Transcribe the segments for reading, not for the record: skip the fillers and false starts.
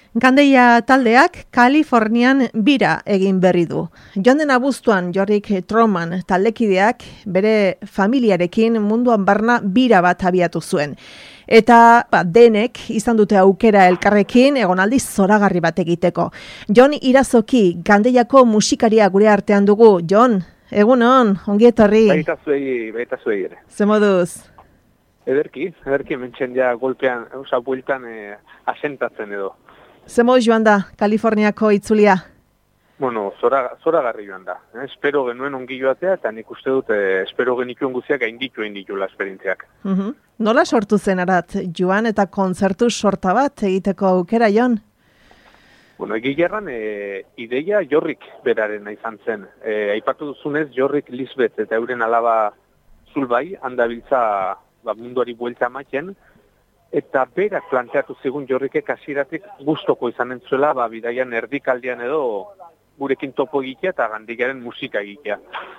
Gandeia taldeak Kalifornian bira egin berri du. Joan den abuztuan Jorrik Troman taldekideak bere familiarekin munduan barna bira bat abiatu zuen. Eta denek izan dute aukera elkarrekin egonaldi zoragarri bat egiteko. Jon Irazoki, Gandeiako musikaria gure artean dugu. Jon, egunon, ongi etorri. Baita zuei ere. Ze moduz? Ederki, mentxen ja golpean, bueltan asentatzen edo. Ze moduz joan da, Kaliforniako itzulia? Bueno, zoragarri joan da. Espero genuen ongi joatea, eta nik uste dut, espero genituen guziak gainditu la esperientziak. Nola sortu zen arat, joan eta kontzertu sorta bat egiteko aukera, Jon? Bueno, egileran, ideia Jorrik beraren izan zen. Aipatu duzunez, Jorrik Lisbeth eta euren alaba Zulbai, handabiltza munduari buelta ematen, eta berak planteatu zigun Jorrikek hasieratik gustoko izan entzuela, bidaian erdikaldian edo gurekin topo egitea eta Gandeiaren musika egitea.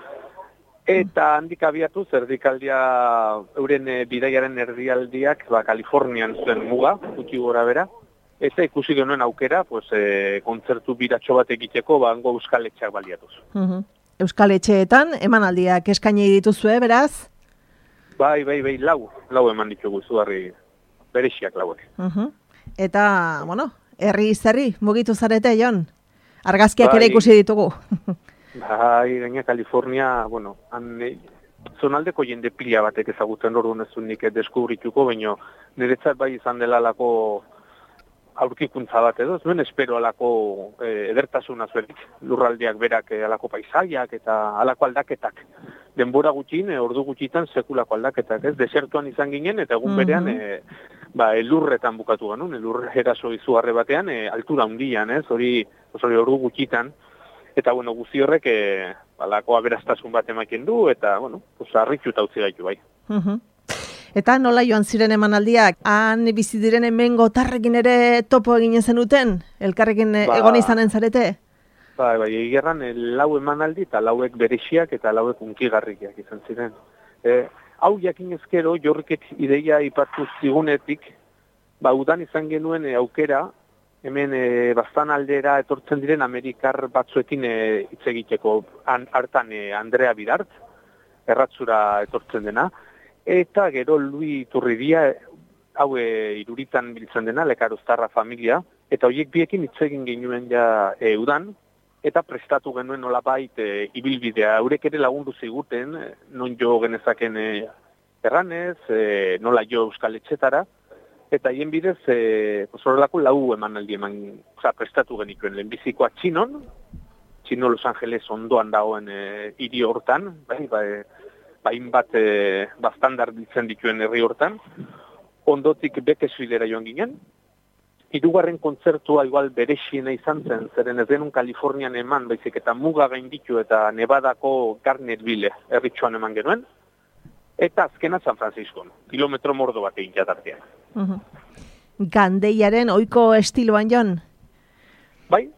Eta handik abiatuz, erdikaldia, euren bidaiaren erdialdiak, Kalifornian zuen muga, gutxi gora bera, eta ikusi genuen aukera, kontzertu biratxo bat egiteko, hango euskal etxeak baliatuz. Euskal etxeetan, emanaldiak eskaini dituzue, beraz? Bai, lau eman ditugu zuharri berexiak lauek. Eta, herri mugitu zarete, Jon? Argazkiak ere ikusi ditugu. Bai, gaina Kalifornia, zonaldeko jende pila batek ezagutzen orduan ez nik deskubrituko, baina niretzat bai izan dela alako aurkikuntza bat edo, zuen espero alako edertasuna zuenik, lurraldiak berak alako paisaiak eta alako aldaketak. Denbora gutxin, ordu gutxitan sekulako aldaketak, ez? Desertuan izan ginen eta egun berean elurretan bukatu genuen, elur eraso izugarri batean, altura handian, ez? Hori ordu gutxitan, eta guzti horrek alako aberastasun bat ematen du, eta harritxuta utzi gaitu bai. Eta nola joan ziren emanaldiak? Han bizi diren hemen gotarrekin ere topo eginen zenuten? Elkarrekin egon izanen zarete? Bai, egerran lau emanaldi eta lauek berexiak eta lauek unkigarrikiak izan ziren. Hau jakin ezkero, Jorrikek ideia ipatu zigunetik, udan izan genuen aukera, hemen bastan aldera etortzen diren Amerikar batzuekin hitz egiteko, hartan Andrea Bidart, erratzura etortzen dena, eta gero Lui Turridia, hau Iruritan biltzen dena, Lekaruztarra familia, eta horiek biekin hitz egin genuen ja udan, eta prestatu genuen nolabait ibilbidea. Eurek ere lagundu ziguten, non jo genezaken erranez, nola jo euskal etxetara, eta hien bidez, horrelako lau emanaldi prestatu genituen. Lehenbizikoa Txinon Los Angeles ondoan dagoen hiri hortan, hainbat bastandar ditzen dituen herri hortan, ondotik Bakersfieldera joan ginen. Hirugarren kontzertua igual berexiena izan zen, zeren ez denun Kalifornian eman, baizik eta muga gainditu eta Nevadako Garnetville herritxoan eman genuen, eta azkena San Franciscon, kilometro mordo bat egin jatartean. Gandeiaren ohiko estiloan, Jon? Bai.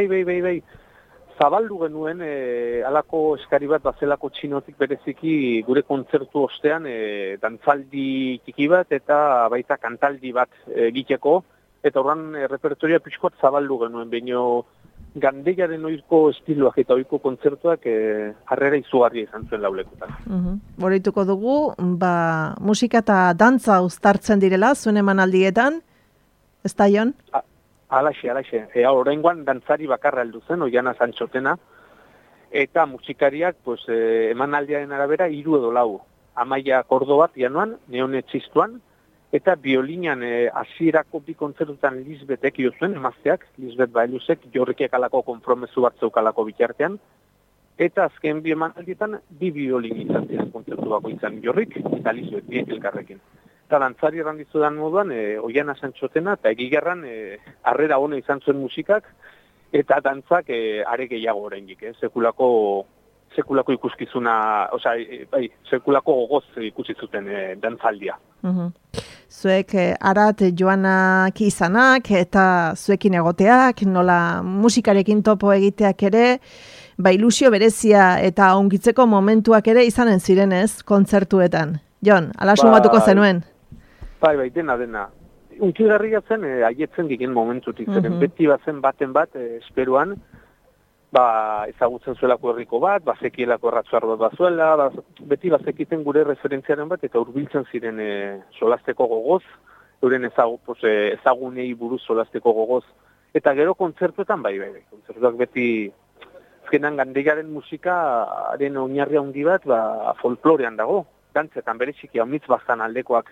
Zabaldu genuen, alako eskari bat bazelako txinotik bereziki gure kontzertu ostean, dantzaldi txiki bat eta baita kantaldi bat egiteko, eta horran repertoria pixkoat zabaldu genuen, baino Gandeiaren ohiko estiloak eta ohiko kontzertuak harrera izugarria izan zuen laulekutan. Borituko dugu, musika eta dantza uztartzen direla, zuen emanaldietan, ez da, Jon? Alaxe. Oraingoan dantzari bakarra heldu zen, Oiana Santxotena, eta musikariak emanaldiaren arabera 3 edo 4. Amaia Kordobat januan, Neone Txistuan, eta biolinan hasierako bi kontzertutan Lisbetek zuen, emazteak, Lisbet Baeluzek, Jorrikek alako konpromesu bat zeukalako bitartean, eta azken bi emanaldietan 2 biolin izan ziren kontzertu bako izan Jorrik, eta Lisbet biek elkarrekin. Eta dantzari errandizudan moduan, Oiana Santxotena, eta egigarran harrera hona izan zuen musikak, eta dantzak are gehiago oraindik, sekulako ikuskizuna, sekulako gogoz ikusi zuten dantzaldia. Zuek arat joanak izanak eta zuekin egoteak, nola musikarekin topo egiteak ere, ilusio berezia eta ongitzeko momentuak ere izanen zirenez kontzertuetan. Jon, ala sumatuko zenuen? Bai, dena. unkigarria zen, haietzen digen momentutik, zeren beti bazen baten bat, esperuan, ezagutzen zuelako herriko bat, bazekielako erratzuar bat bazuela, beti bazekiten gure referentziaren bat, eta hurbiltzen ziren solasteko gogoz, euren ezagunei buruz solasteko gogoz, eta gero kontzertuetan bai, kontzertuak beti, azkenan Gandeiaren musikaren oinarria handi bat, folklorean dago, dantzetan bere txiki hau mitz bazan aldekoak,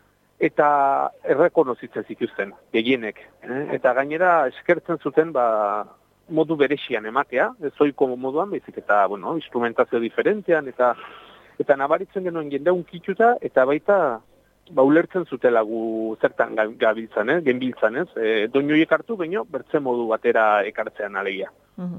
eta errekonozitzen zituzten, gehienek. Eta gainera eskertzen zuten modu berexian ematea, ez ohiko moduan, baizik eta, instrumentazio diferentean, eta nabaritzen genuen jendea unkituta, eta baita ulertzen zutela gu zertan gabiltzan, genbiltzan, doinoiek hartu, baino, bertze modu batera ekartzean alegia.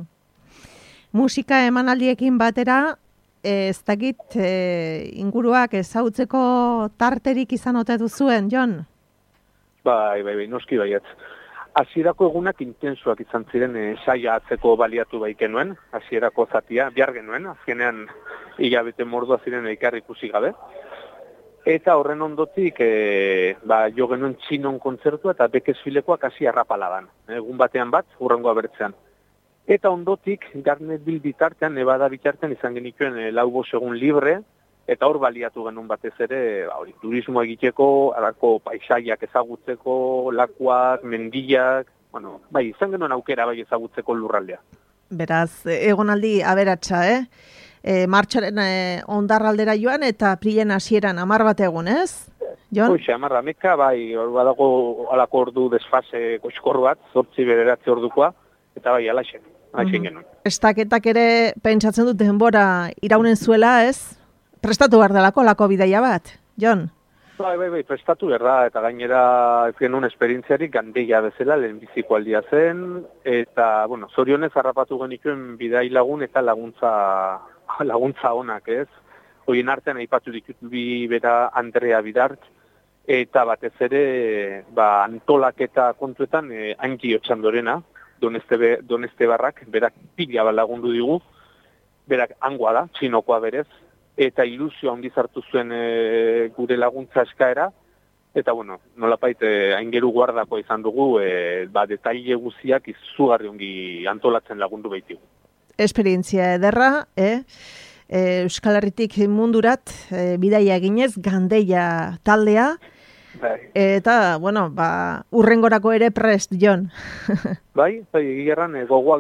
Musika emanaldiekin batera, ez dakit inguruak ezagutzeko tarterik izan ote duzuen, Jon? Bai, noski baietz. Hasierako egunak intensuak izan ziren saia atzeko baliatu baikenuen, hasierako zatia, bihar genuen, azkenean hilabete mordua ziren elkar ikusi gabe. Eta horren ondotik, jo genuen txinon kontzertua eta bekezfilekoak hasi arrapaladan. Egun batean bat, hurrengoa bertzean. Eta ondotik, Garnet Bill bitartean, Nevada bitartean izan genituen 4 egun libre, eta hor baliatu genuen batez ere, turismo egiteko, arako paisaiak ezagutzeko, lakuak, mendiak, izan genuen aukera ezagutzeko lurraldea. Beraz, egonaldi aberatsa, Martxoaren ondarraldera joan eta aprilen hasieran 10 bat egun, ez? Jon? Hoxe, 10 ameka, hor badago alako ordu desfase koxkor bat, 8-9 ordukoa, eta alaxen genuen. Estaketak ere pentsatzen dut denbora iraunen zuela, ez? Prestatu behar delako lako bidaia bat, Jon? Bai, prestatu behar da, eta gainera ez genuen esperientziarik Gandeia bezala, lehenbiziko aldia zen, eta, zorionez harrapatu genituen bidai lagun eta laguntza onak, ez? Hoien artean aipatu ditut bi bera Andrea Bidart, eta batez ere, antolaketa kontuetan Anki Otxandorena, Doneste Barrak, berak pila lagundu digu, berak hangoa da, txinokoa berez, eta ilusio handiz hartu zuen gure laguntza eskaera, eta nolapait aingeru guardako izan dugu, detaile guziak izugarri ongi antolatzen lagundu baitigu. Esperientzia ederra, Euskal Herritik mundurat, bidaia eginez, Gandeia taldea, eta, urrengorako ere prest, Jon. Egiarran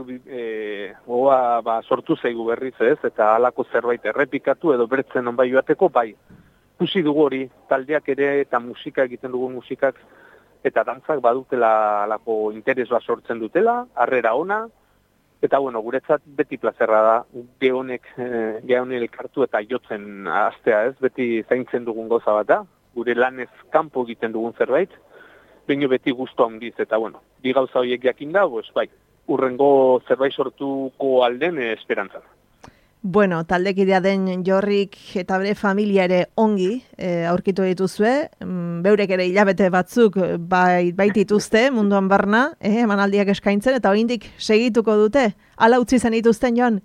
gogoa sortu zaigu berriz ez, eta halako zerbait errepikatu edo bertzen onbai joateko, ikusi dugu hori, taldeak ere eta musika egiten dugu musikak, eta dantzak badutela halako interes bat sortzen dutela, harrera ona, eta guretzat beti plazerra da, gehonek elkartu eta jotzen astea ez, beti zaintzen dugun goza bat da, gure lanez kanpo egiten dugun zerbait, baina beti gustu handiz, eta bi gauza horiek jakin da, urrengo zerbait sortuko alden esperantzan. Taldekidea den Jorrik eta bere familia ere ongi aurkitu dituzue, beurek ere hilabete batzuk baitituzte munduan barna, emanaldiak eskaintzen, eta oraindik segituko dute, hala utzi zen dituzten, Jon?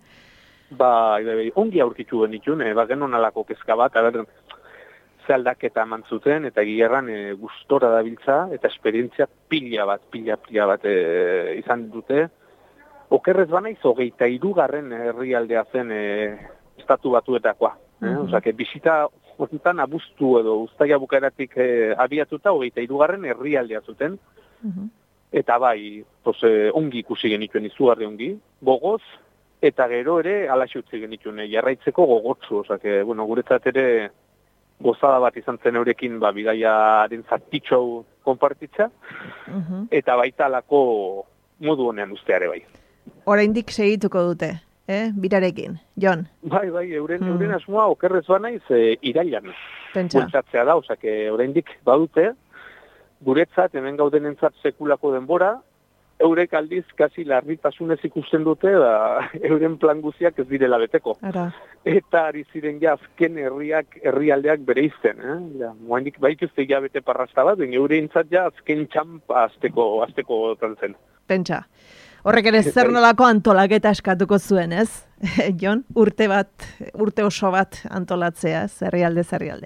Ongi aurkitu genitun, genuen alako kezka bat, ze aldaketa eman zuten, eta Gigerran gustora dabiltza, eta esperientzia pila bat izan dute. Okerrez banaiz, 23. herrialdea zen estatu batuetakoa. Bisita horretan abuztu edo uztaia bukaeratik abiatuta 23. herrialdea zuten. Eta ongi ikusi genituen izugarri ongi, gogoz, eta gero ere alaxe utzi genituen jarraitzeko gogotsu. Guretzat ere gozada bat izan zen eurekin bidaiaren zatitxo konpartitza, eta baita alako modu honean usteare bai. Oraindik segituko dute, birarekin, Jon? Euren asmoa okerrez banaiz irailan. Bultzatzea da, oraindik badute, guretzat, hemen gaudenentzat sekulako denbora, eurek aldiz kasi larritasunez ikusten dute, euren plan guziak ez direla beteko. Eta ari ziren azken herrialdeak bereizten. Moendik baituzte bete parrasta bat, eureintzat azken txampa azteko zen. Pentsa. Horrek ere zer nolako antolaketa eskatuko zuen, ez? Jon, urte oso bat antolatzea, herrialde.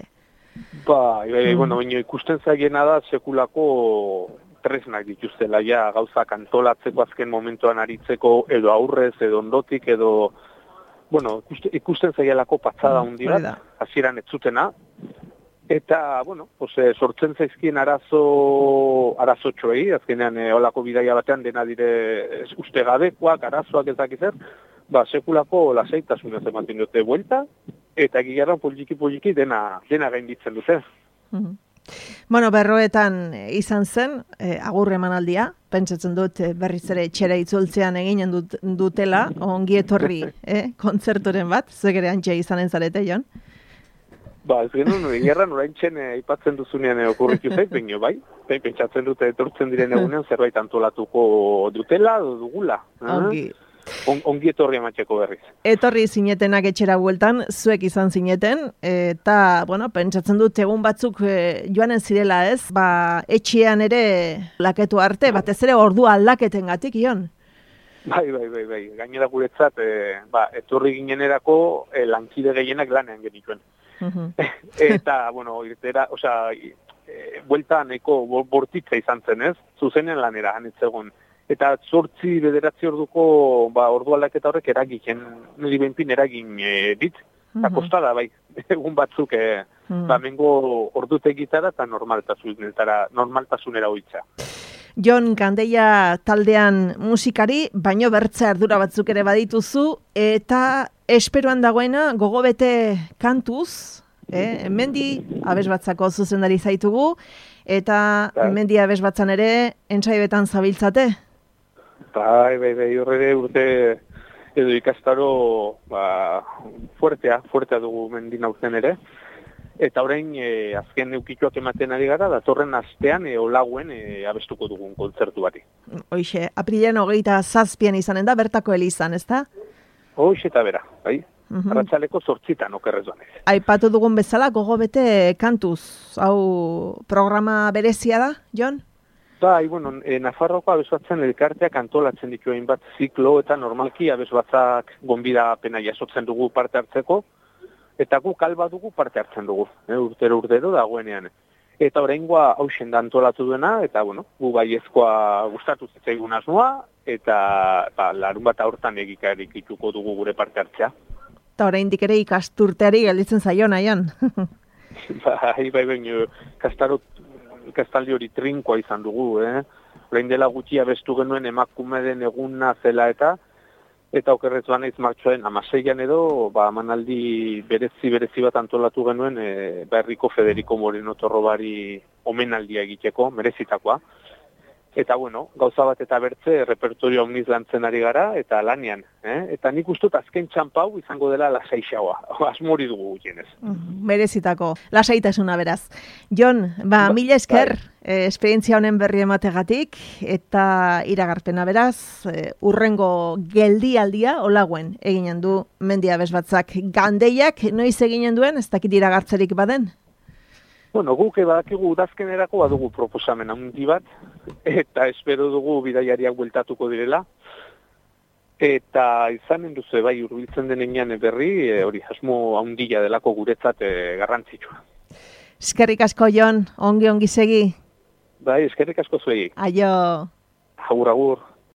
Bueno, ikusten zaiena da sekulako tresnak dituztela, ja, gauzak antolatzeko azken momentuan aritzeko, edo aurrez, edo ondotik, edo, bueno, ikusten zaielako patzada handi bat, hasieran ez zutena, eta, bueno, sortzen zaizkien arazotxoei, azkenean olako bidaia batean dena dire ustegabekoak, arazoak ezak ezer, sekulako lasaitasunez ematen dute buelta, eta gigarran poliki dena gainditzen dute. Bueno, berroetan izan zen, agurre emanaldia, pentsatzen dut berriz ere etxera itzultzean eginen dutela, ongi etorri kontzerturen bat, zuek ere antxe izanen zarete, Jon? Ez genuen, egerran orain txen aipatzen duzunean okurritu zait, baina pentsatzen dute etortzen diren egunean zerbait antolatuko dutela, dugula. Ongi etorri ematxeko berriz. Etorri zinetenak etxera bueltan, zuek izan zineten, eta, bueno, pentsatzen dut egun batzuk joanen zirela ez, etxean ere laketu arte, batez ere ordua aldaketen gatik, Ion? Bai, gainera guretzat, etorri ginenerako lankide gehienak lanean genituen. Eta, bueno, irtera, buelta nahiko bortitza izan zen ez, zuzenen lanera, hanetzegon. Eta 8-9 orduko ordu aldaketa horrek niri benpin eragin dit. Eta kostada, egun batzuk mengo ordutegitara eta normaltasunera hoitza. Jon, Gandeia taldean musikari, baino bertze ardura batzuk ere badituzu, eta esperoan dagoena gogobete kantuz, mendi abesbatzako zuzendari zaitugu, eta mendi abesbatzan ere entsaibetan zabiltzate? Horre urte edo ikastaro fuertea dugu mendin aurten ere. Eta orain azken eukituak ematen ari gara, datorren astean olaguen abestuko dugun kontzertu bati. Hoxe, aprilean 27 izanen da, bertako elizan, ez da? Hoxe eta bera, bai. Arratsaleko 8 okerrez duanez. Aipatu dugun bezala, gogobete kantuz, hau programa berezia da, Jon? Bueno, Nafarroko abesbatzen elkarteak antolatzen ditu hainbat ziklo eta normalki abesbatzak gonbidapena jasotzen dugu parte hartzeko, eta guk alba dugu parte hartzen dugu, urtero dagoenean. Eta oraingoa hausen da antolatu duena, eta bueno, gu baiezkoa gustatu zitzaigun asmoa, eta larun bat hortan egikarik ituko dugu gure parte hartzea. Eta oraindik ere ikasturteari gelditzen zaio nahian. Kastaldi hori trinkoa izan dugu, Orain dela gutxi abestu genuen emakume den eguna zela eta okerrez banaiz martxoaren 16an edo, emanaldi berezi bat antolatu genuen Herriko Federico Moreno Torrobari omenaldia egiteko, merezitakoa. Eta bueno, gauza bat eta bertze repertorio omniz lantzen ari gara, eta lanean. Eta nik ustut azken txampau izango dela lasaixagoa. Asmori dugu gutienez. Merezitako, lasaitasuna beraz. Jon, mila esker, esperientzia honen berri emategatik, eta iragarpena beraz, urrengo geldialdia olaguen eginen du mendi abesbatzak. Gandeiak noiz eginen duen, ez dakit iragartzerik baden? Bueno, guk badakigu udazkenerako badugu proposamen handi bat, eta espero dugu bidaiariak bueltatuko direla. Eta izanen duzu, hurbiltzen denean berri, hori asmo handia delako guretzat garrantzitsua. Eskerrik asko, Jon, ongi segi. Eskerrik asko zuei. Aio. Agur.